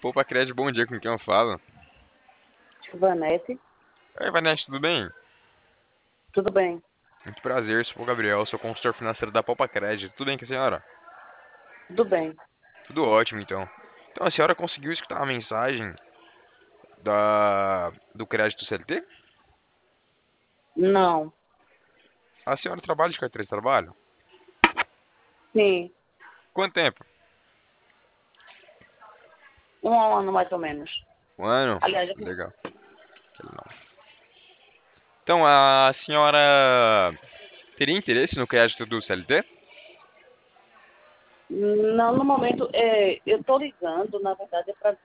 Poupa Crédito, bom dia, com quem eu falo? Vanessa, Oi, Vanessa, tudo bem? tudo bem? Muito prazer, sou o Gabriel, sou consultor financeiro da Poupa Crédito. Tudo bem com a senhora? Tudo bem. Tudo ótimo, então. Então, a senhora conseguiu escutar a mensagem do crédito CLT? Não. A senhora trabalha de carteira de trabalho? Sim, Quanto tempo? um ano mais ou menos. Um ano? Aliás, Legal. Então, a senhora teria interesse no crédito do CLT? não, no momento, eu estou ligando, na verdade, é para